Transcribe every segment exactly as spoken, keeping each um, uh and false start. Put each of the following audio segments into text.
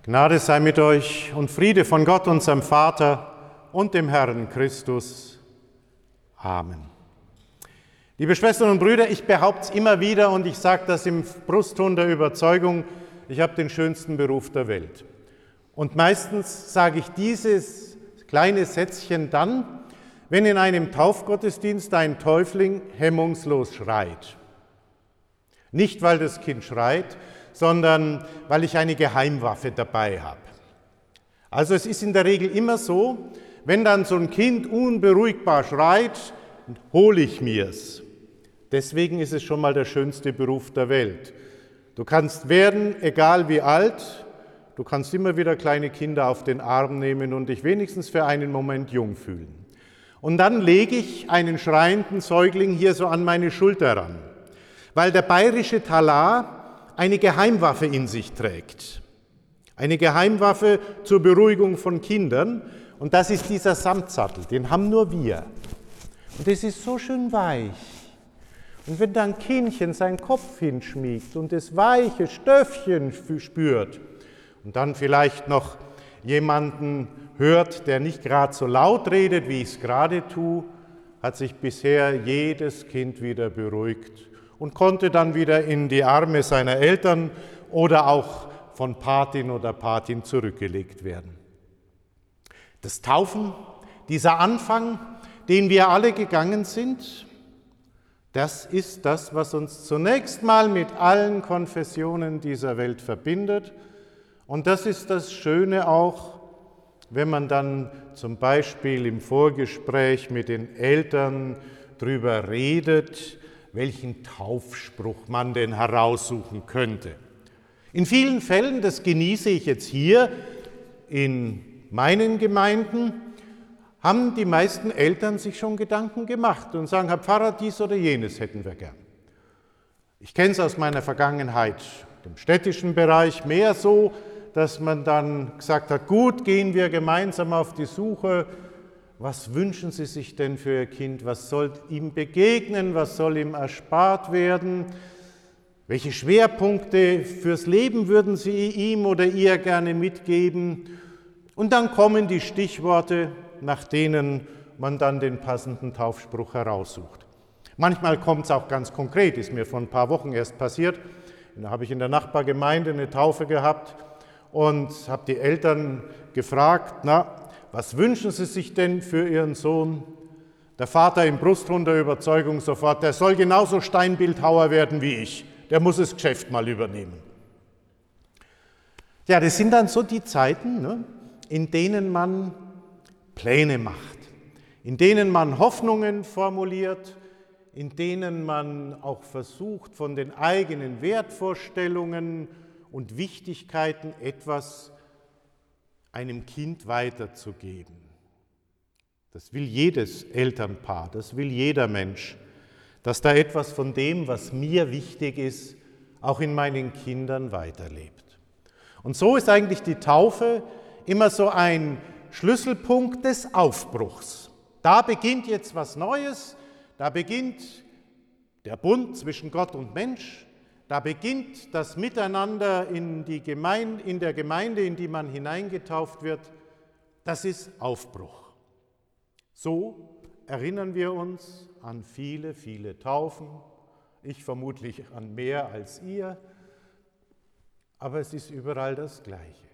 Gnade sei mit euch und Friede von Gott, unserem Vater und dem Herrn Christus. Amen. Liebe Schwestern und Brüder, ich behaupte es immer wieder und ich sage das im Brustton der Überzeugung, ich habe den schönsten Beruf der Welt. Und meistens sage ich dieses kleine Sätzchen dann, wenn in einem Taufgottesdienst ein Täufling hemmungslos schreit. Nicht, weil das Kind schreit, sondern weil ich eine Geheimwaffe dabei habe. Also es ist in der Regel immer so, wenn dann so ein Kind unberuhigbar schreit, hole ich mir's. Deswegen ist es schon mal der schönste Beruf der Welt. Du kannst werden, egal wie alt, du kannst immer wieder kleine Kinder auf den Arm nehmen und dich wenigstens für einen Moment jung fühlen. Und dann lege ich einen schreienden Säugling hier so an meine Schulter ran, weil der bayerische Talar eine Geheimwaffe in sich trägt. Eine Geheimwaffe zur Beruhigung von Kindern. Und das ist dieser Samtsattel, den haben nur wir. Und es ist so schön weich. Und wenn dann ein Kindchen seinen Kopf hinschmiegt und das weiche Stöffchen spürt und dann vielleicht noch jemanden hört, der nicht gerade so laut redet, wie ich es gerade tue, hat sich bisher jedes Kind wieder beruhigt und konnte dann wieder in die Arme seiner Eltern oder auch von Patin oder Patin zurückgelegt werden. Das Taufen, dieser Anfang, den wir alle gegangen sind, das ist das, was uns zunächst mal mit allen Konfessionen dieser Welt verbindet. Und das ist das Schöne auch, wenn man dann zum Beispiel im Vorgespräch mit den Eltern darüber redet, welchen Taufspruch man denn heraussuchen könnte. In vielen Fällen, das genieße ich jetzt hier in meinen Gemeinden, haben die meisten Eltern sich schon Gedanken gemacht und sagen, Herr Pfarrer, dies oder jenes hätten wir gern. Ich kenne es aus meiner Vergangenheit im städtischen Bereich mehr so, dass man dann gesagt hat, gut, gehen wir gemeinsam auf die Suche. Was wünschen Sie sich denn für Ihr Kind? Was soll ihm begegnen? Was soll ihm erspart werden? Welche Schwerpunkte fürs Leben würden Sie ihm oder ihr gerne mitgeben? Und dann kommen die Stichworte, nach denen man dann den passenden Taufspruch heraussucht. Manchmal kommt es auch ganz konkret, ist mir vor ein paar Wochen erst passiert. Da habe ich in der Nachbargemeinde eine Taufe gehabt und habe die Eltern gefragt, na, was wünschen Sie sich denn für Ihren Sohn? Der Vater im Brustton der Überzeugung sofort, der soll genauso Steinbildhauer werden wie ich. Der muss das Geschäft mal übernehmen. Ja, das sind dann so die Zeiten, ne, in denen man Pläne macht, in denen man Hoffnungen formuliert, in denen man auch versucht, von den eigenen Wertvorstellungen und Wichtigkeiten etwas einem Kind weiterzugeben. Das will jedes Elternpaar, das will jeder Mensch, dass da etwas von dem, was mir wichtig ist, auch in meinen Kindern weiterlebt. Und so ist eigentlich die Taufe immer so ein Schlüsselpunkt des Aufbruchs. Da beginnt jetzt was Neues, da beginnt der Bund zwischen Gott und Mensch, da beginnt das Miteinander in, die Gemeinde, in der Gemeinde, in die man hineingetauft wird. Das ist Aufbruch. So erinnern wir uns an viele, viele Taufen. Ich vermutlich an mehr als ihr. Aber es ist überall das Gleiche.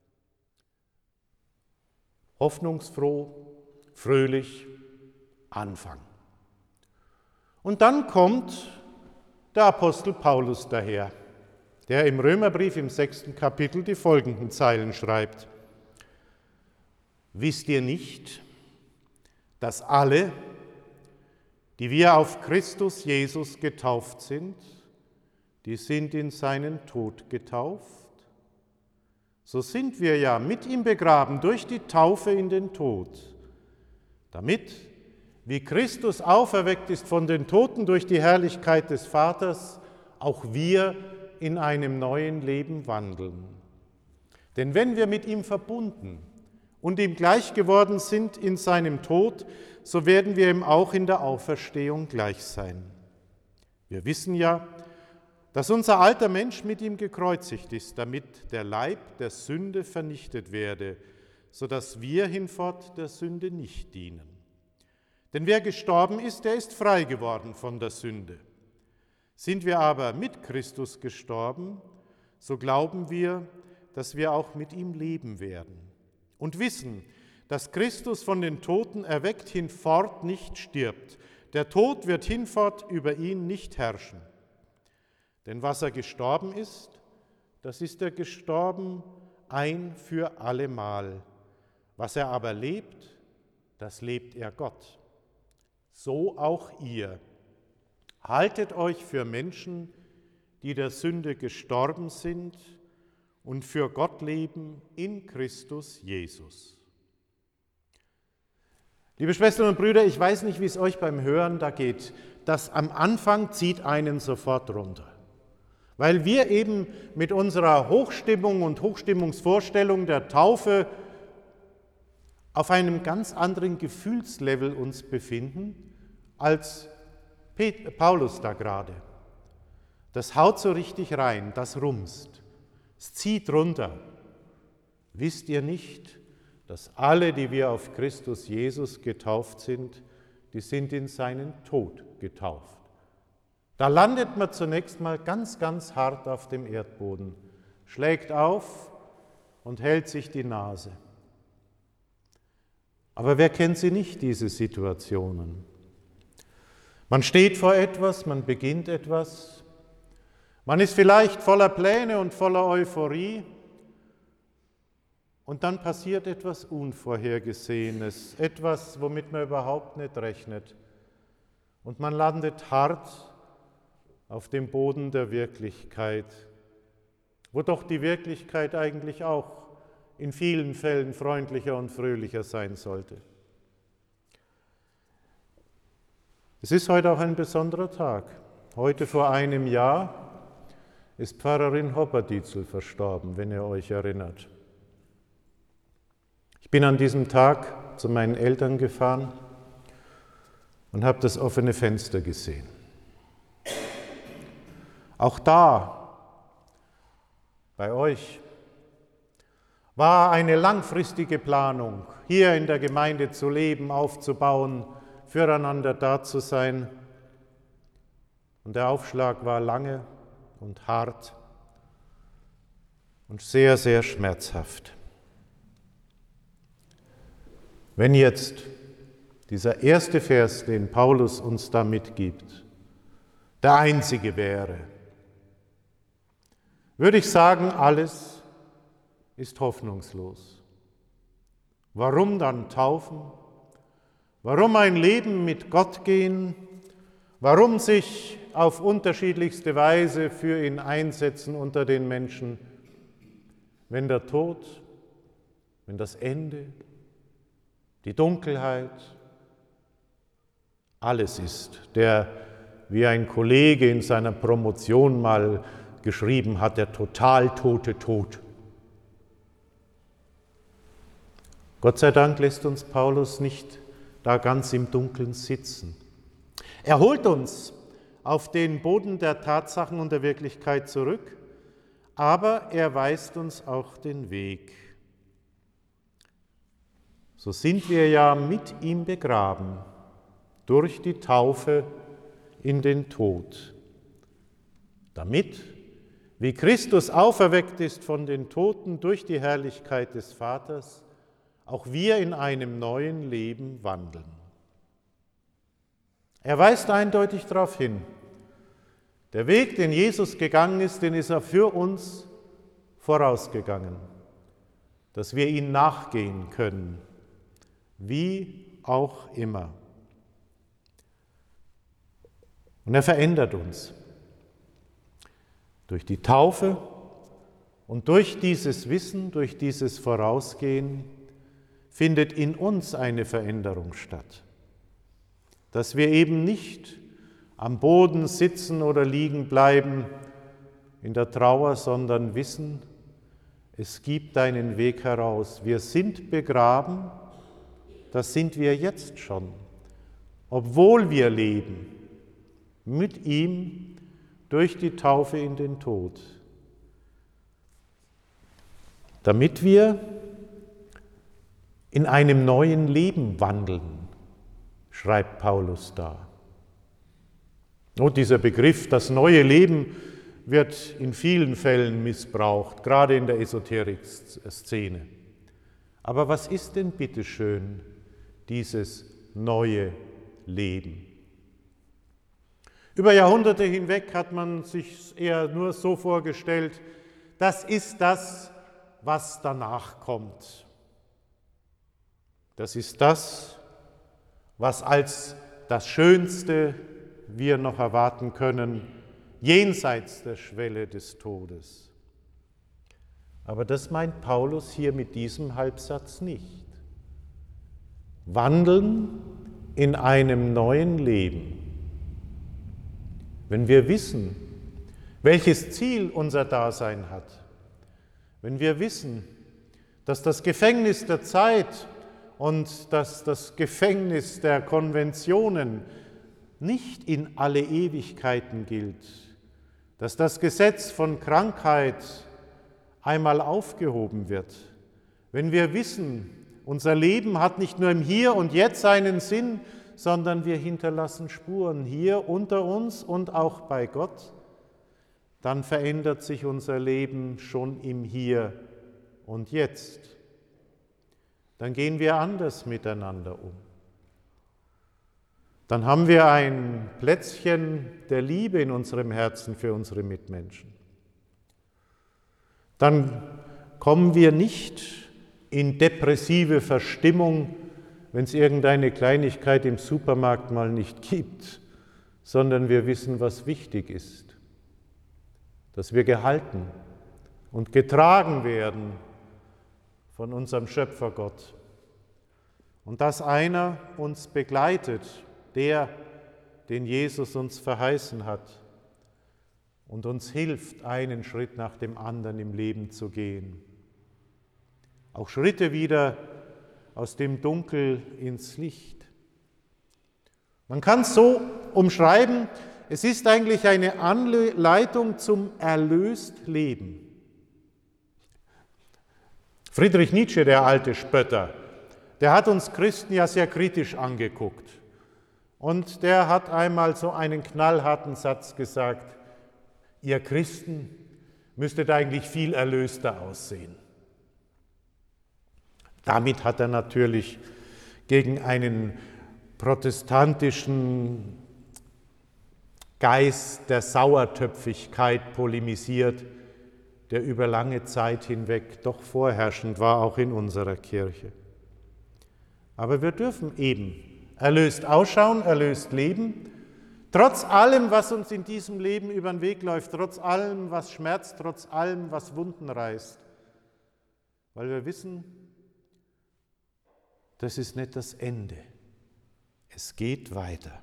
Hoffnungsfroh, fröhlich, Anfang. Und dann kommt der Apostel Paulus daher, der im Römerbrief im sechsten Kapitel die folgenden Zeilen schreibt. Wisst ihr nicht, dass alle, die wir auf Christus Jesus getauft sind, die sind in seinen Tod getauft? So sind wir ja mit ihm begraben durch die Taufe in den Tod, damit, wie Christus auferweckt ist von den Toten durch die Herrlichkeit des Vaters, auch wir in einem neuen Leben wandeln. Denn wenn wir mit ihm verbunden und ihm gleich geworden sind in seinem Tod, so werden wir ihm auch in der Auferstehung gleich sein. Wir wissen ja, dass unser alter Mensch mit ihm gekreuzigt ist, damit der Leib der Sünde vernichtet werde, sodass wir hinfort der Sünde nicht dienen. Denn wer gestorben ist, der ist frei geworden von der Sünde. Sind wir aber mit Christus gestorben, so glauben wir, dass wir auch mit ihm leben werden und wissen, dass Christus von den Toten erweckt hinfort nicht stirbt. Der Tod wird hinfort über ihn nicht herrschen. Denn was er gestorben ist, das ist er gestorben ein für allemal. Was er aber lebt, das lebt er Gott. So auch ihr. Haltet euch für Menschen, die der Sünde gestorben sind und für Gott leben in Christus Jesus. Liebe Schwestern und Brüder, ich weiß nicht, wie es euch beim Hören da geht. Das am Anfang zieht einen sofort runter. Weil wir eben mit unserer Hochstimmung und Hochstimmungsvorstellung der Taufe auf einem ganz anderen Gefühlslevel uns befinden, als Paulus da gerade. Das haut so richtig rein, das rumst, es zieht runter. Wisst ihr nicht, dass alle, die wir auf Christus Jesus getauft sind, die sind in seinen Tod getauft. Da landet man zunächst mal ganz, ganz hart auf dem Erdboden, schlägt auf und hält sich die Nase. Aber wer kennt sie nicht, diese Situationen? Man steht vor etwas, man beginnt etwas, man ist vielleicht voller Pläne und voller Euphorie und dann passiert etwas Unvorhergesehenes, etwas, womit man überhaupt nicht rechnet und man landet hart auf dem Boden der Wirklichkeit, wo doch die Wirklichkeit eigentlich auch in vielen Fällen freundlicher und fröhlicher sein sollte. Es ist heute auch ein besonderer Tag. Heute vor einem Jahr ist Pfarrerin Hopperdietzel verstorben, wenn ihr euch erinnert. Ich bin an diesem Tag zu meinen Eltern gefahren und habe das offene Fenster gesehen. Auch da, bei euch, war eine langfristige Planung, hier in der Gemeinde zu leben, aufzubauen, füreinander da zu sein. Und der Aufschlag war lange und hart und sehr, sehr schmerzhaft. Wenn jetzt dieser erste Vers, den Paulus uns da mitgibt, der einzige wäre, würde ich sagen, alles ist hoffnungslos. Warum dann taufen? Warum ein Leben mit Gott gehen? Warum sich auf unterschiedlichste Weise für ihn einsetzen unter den Menschen, wenn der Tod, wenn das Ende, die Dunkelheit, alles ist, der, wie ein Kollege in seiner Promotion mal geschrieben hat, der total tote Tod. Gott sei Dank lässt uns Paulus nicht da ganz im Dunkeln sitzen. Er holt uns auf den Boden der Tatsachen und der Wirklichkeit zurück, aber er weist uns auch den Weg. So sind wir ja mit ihm begraben, durch die Taufe in den Tod, damit, wie Christus auferweckt ist von den Toten durch die Herrlichkeit des Vaters, auch wir in einem neuen Leben wandeln. Er weist eindeutig darauf hin, der Weg, den Jesus gegangen ist, den ist er für uns vorausgegangen, dass wir ihn nachgehen können, wie auch immer. Und er verändert uns. Durch die Taufe und durch dieses Wissen, durch dieses Vorausgehen findet in uns eine Veränderung statt. Dass wir eben nicht am Boden sitzen oder liegen bleiben in der Trauer, sondern wissen, es gibt einen Weg heraus. Wir sind begraben, das sind wir jetzt schon, obwohl wir leben mit ihm durch die Taufe in den Tod, damit wir in einem neuen Leben wandeln, schreibt Paulus da. Und dieser Begriff, das neue Leben, wird in vielen Fällen missbraucht, gerade in der Esoterik-Szene. Aber was ist denn bitteschön dieses neue Leben? Über Jahrhunderte hinweg hat man sich eher nur so vorgestellt, das ist das, was danach kommt. Das ist das, was als das Schönste wir noch erwarten können, jenseits der Schwelle des Todes. Aber das meint Paulus hier mit diesem Halbsatz nicht. Wandeln in einem neuen Leben. Wenn wir wissen, welches Ziel unser Dasein hat, wenn wir wissen, dass das Gefängnis der Zeit und dass das Gefängnis der Konventionen nicht in alle Ewigkeiten gilt, dass das Gesetz von Krankheit einmal aufgehoben wird, wenn wir wissen, unser Leben hat nicht nur im Hier und Jetzt einen Sinn, sondern wir hinterlassen Spuren hier unter uns und auch bei Gott, dann verändert sich unser Leben schon im Hier und Jetzt. Dann gehen wir anders miteinander um. Dann haben wir ein Plätzchen der Liebe in unserem Herzen für unsere Mitmenschen. Dann kommen wir nicht in depressive Verstimmung, wenn es irgendeine Kleinigkeit im Supermarkt mal nicht gibt, sondern wir wissen, was wichtig ist, dass wir gehalten und getragen werden von unserem Schöpfergott und dass einer uns begleitet, der, den Jesus uns verheißen hat und uns hilft, einen Schritt nach dem anderen im Leben zu gehen. Auch Schritte wieder aus dem Dunkel ins Licht. Man kann es so umschreiben, es ist eigentlich eine Anleitung zum erlöst Leben. Friedrich Nietzsche, der alte Spötter, der hat uns Christen ja sehr kritisch angeguckt. Und der hat einmal so einen knallharten Satz gesagt, ihr Christen müsstet eigentlich viel erlöster aussehen. Damit hat er natürlich gegen einen protestantischen Geist der Sauertöpfigkeit polemisiert, der über lange Zeit hinweg doch vorherrschend war, auch in unserer Kirche. Aber wir dürfen eben erlöst ausschauen, erlöst leben, trotz allem, was uns in diesem Leben über den Weg läuft, trotz allem, was schmerzt, trotz allem, was Wunden reißt, weil wir wissen, das ist nicht das Ende. Es geht weiter.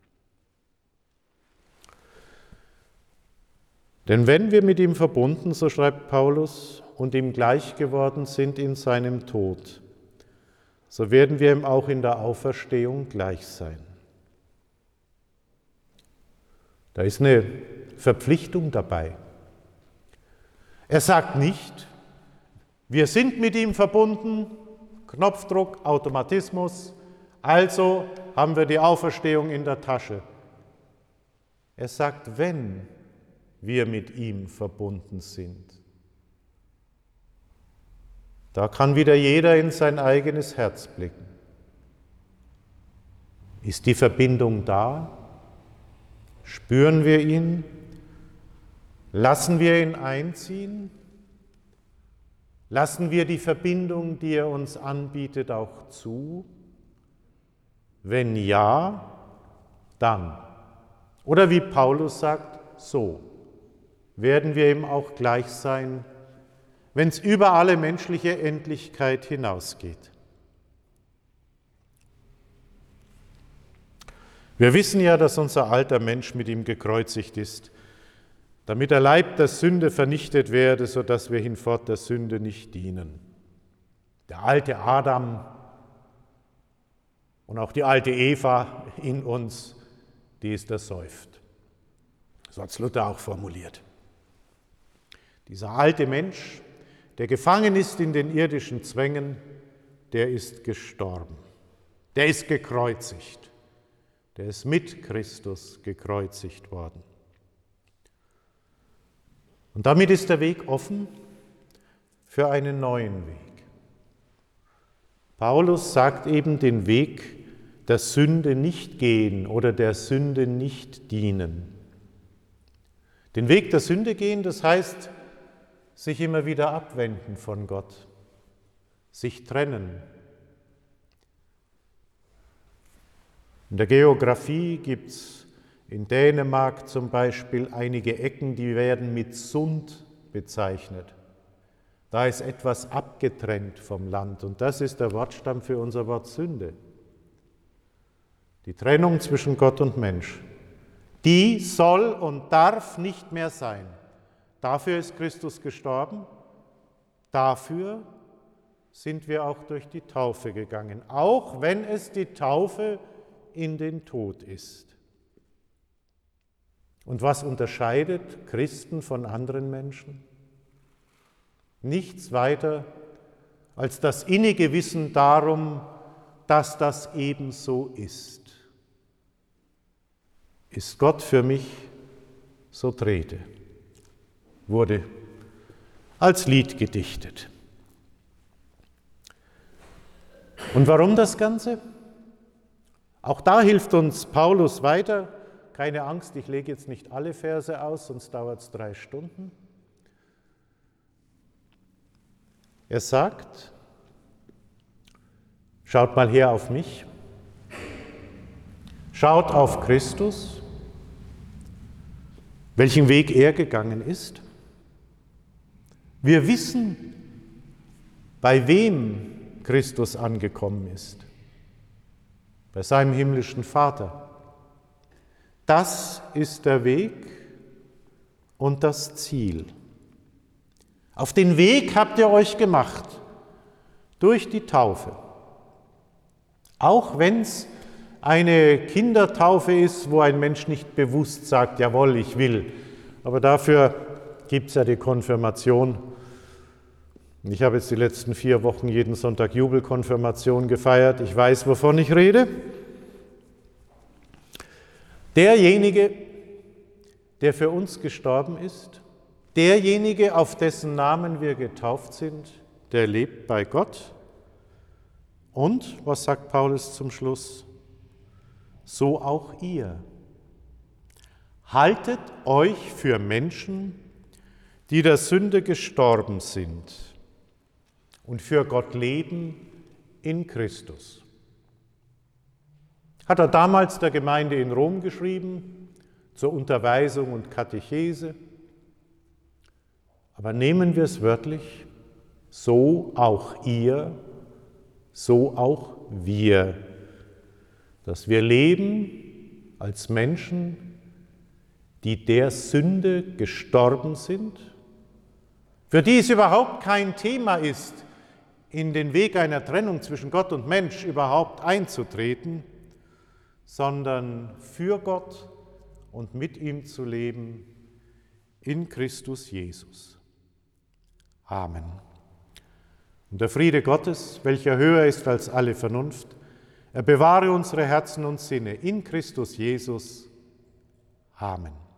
Denn wenn wir mit ihm verbunden, so schreibt Paulus, und ihm gleich geworden sind in seinem Tod, so werden wir ihm auch in der Auferstehung gleich sein. Da ist eine Verpflichtung dabei. Er sagt nicht, wir sind mit ihm verbunden, Knopfdruck, Automatismus, also haben wir die Auferstehung in der Tasche. Er sagt, wenn wir mit ihm verbunden sind. Da kann wieder jeder in sein eigenes Herz blicken. Ist die Verbindung da? Spüren wir ihn? Lassen wir ihn einziehen? Lassen wir die Verbindung, die er uns anbietet, auch zu? Wenn ja, dann. Oder wie Paulus sagt, so werden wir ihm auch gleich sein, wenn es über alle menschliche Endlichkeit hinausgeht. Wir wissen ja, dass unser alter Mensch mit ihm gekreuzigt ist, damit der Leib der Sünde vernichtet werde, sodass wir hinfort der Sünde nicht dienen. Der alte Adam und auch die alte Eva in uns, die ist ersäuft. So hat es Luther auch formuliert. Dieser alte Mensch, der gefangen ist in den irdischen Zwängen, der ist gestorben. Der ist gekreuzigt. Der ist mit Christus gekreuzigt worden. Und damit ist der Weg offen für einen neuen Weg. Paulus sagt eben, den Weg der Sünde nicht gehen oder der Sünde nicht dienen. Den Weg der Sünde gehen, das heißt, sich immer wieder abwenden von Gott, sich trennen. In der Geografie gibt es in Dänemark zum Beispiel einige Ecken, die werden mit Sund bezeichnet. Da ist etwas abgetrennt vom Land und das ist der Wortstamm für unser Wort Sünde. Die Trennung zwischen Gott und Mensch, die soll und darf nicht mehr sein. Dafür ist Christus gestorben, dafür sind wir auch durch die Taufe gegangen, auch wenn es die Taufe in den Tod ist. Und was unterscheidet Christen von anderen Menschen? Nichts weiter als das innige Wissen darum, dass das eben so ist. Ist Gott für mich, so trete, wurde als Lied gedichtet. Und warum das Ganze? Auch da hilft uns Paulus weiter. Keine Angst, ich lege jetzt nicht alle Verse aus, sonst dauert es drei Stunden. Er sagt, schaut mal her auf mich, schaut auf Christus, welchen Weg er gegangen ist. Wir wissen, bei wem Christus angekommen ist, bei seinem himmlischen Vater. Das ist der Weg und das Ziel. Auf den Weg habt ihr euch gemacht, durch die Taufe. Auch wenn es eine Kindertaufe ist, wo ein Mensch nicht bewusst sagt, jawohl, ich will. Aber dafür gibt es ja die Konfirmation. Ich habe jetzt die letzten vier Wochen jeden Sonntag Jubelkonfirmation gefeiert. Ich weiß, wovon ich rede. Derjenige, der für uns gestorben ist, derjenige, auf dessen Namen wir getauft sind, der lebt bei Gott. Und, was sagt Paulus zum Schluss? So auch ihr. Haltet euch für Menschen, die der Sünde gestorben sind und für Gott leben in Christus. Hat er damals der Gemeinde in Rom geschrieben, zur Unterweisung und Katechese. Aber nehmen wir es wörtlich, so auch ihr, so auch wir, dass wir leben als Menschen, die der Sünde gestorben sind, für die es überhaupt kein Thema ist, in den Weg einer Trennung zwischen Gott und Mensch überhaupt einzutreten, sondern für Gott und mit ihm zu leben in Christus Jesus. Amen. Und der Friede Gottes, welcher höher ist als alle Vernunft, er bewahre unsere Herzen und Sinne in Christus Jesus. Amen.